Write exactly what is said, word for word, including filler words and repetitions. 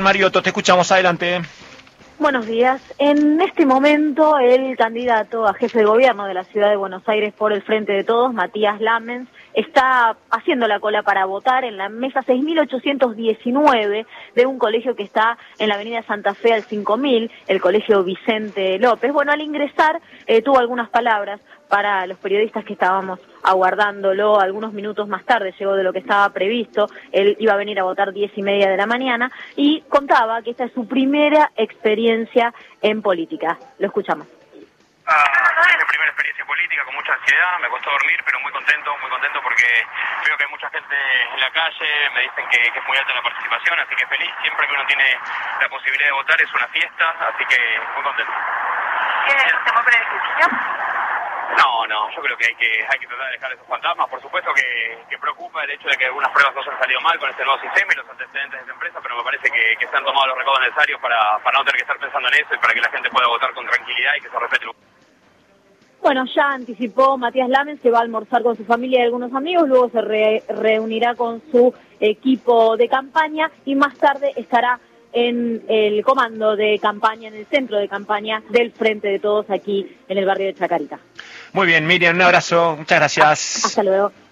Mariotto, te escuchamos, adelante. Buenos días. En este momento, el candidato a jefe de gobierno de la ciudad de Buenos Aires por el Frente de Todos, Matías Lamens, está haciendo la cola para votar en la mesa seis mil ochocientos diecinueve de un colegio que está en la avenida Santa Fe al cinco mil, el colegio Vicente López. Bueno, al ingresar eh, tuvo algunas palabras para los periodistas que estábamos aguardándolo. Algunos minutos más tarde llegó de lo que estaba previsto. Él iba a venir a votar diez y media de la mañana y contaba que esta es su primera experiencia en política. Lo escuchamos. Ah, es mi primera experiencia política, con mucha ansiedad, me costó dormir, pero muy contento, muy contento porque veo que hay mucha gente en la calle, me dicen que, que es muy alta la participación, así que feliz. Siempre que uno tiene la posibilidad de votar es una fiesta, así que muy contento. ¿Tiene el temor beneficio? No, no, yo creo que hay que hay que tratar de dejar esos fantasmas. Por supuesto que, que preocupa el hecho de que algunas pruebas no hayan salido mal con este nuevo sistema y los antecedentes de esta empresa, pero me parece que, que se han tomado los recaudos necesarios para, para no tener que estar pensando en eso y para que la gente pueda votar con tranquilidad y que se respete el... Bueno, ya anticipó Matías Lamens que va a almorzar con su familia y algunos amigos, luego se re reunirá con su equipo de campaña y más tarde estará en el comando de campaña, en el centro de campaña del Frente de Todos aquí en el barrio de Chacarita. Muy bien, Miriam, un abrazo, muchas gracias. Hasta luego.